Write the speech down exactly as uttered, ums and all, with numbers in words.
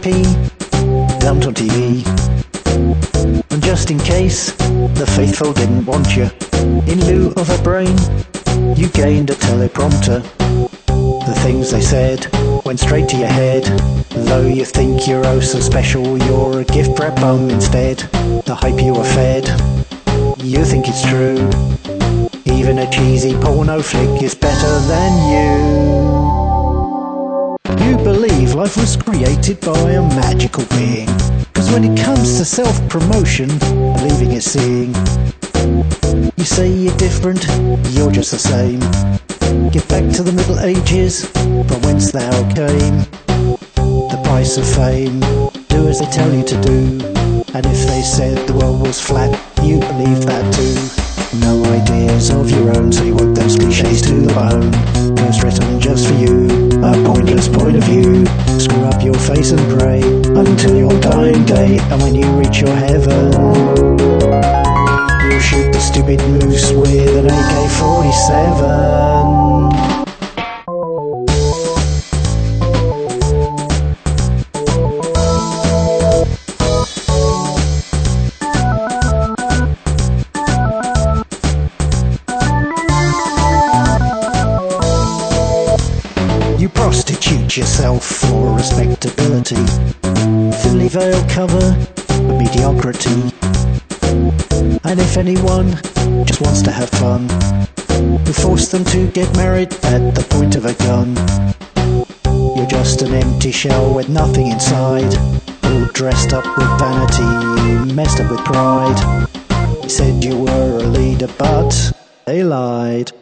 P, dumped on T V. And just in case the faithful didn't want you, in lieu of a brain, you gained a teleprompter. The things they said went straight to your head. Though you think you're oh so special, you're a gift wrap bum instead. The hype you were fed, you think it's true. Even a cheesy porno flick is better than you. You believe life was created by a magical being, 'cause when it comes to self-promotion, believing is seeing. You say you're different, you're just the same. Get back to the Middle Ages, from whence thou came. The price of fame, do as they tell you to do. And if they said the world was flat, you believe that too. No ideas of your own, so you work those cliches to the bone. First written just for you, a pointless point of view. Screw up your face and pray until your dying day. And when you reach your heaven, you'll shoot the stupid moose with an A K forty-seven. You prostitute yourself for respectability. Thinly veiled cover of mediocrity. And if anyone just wants to have fun, you force them to get married at the point of a gun. You're just an empty shell with nothing inside, all dressed up with vanity, messed up with pride. You said you were a leader, but they lied.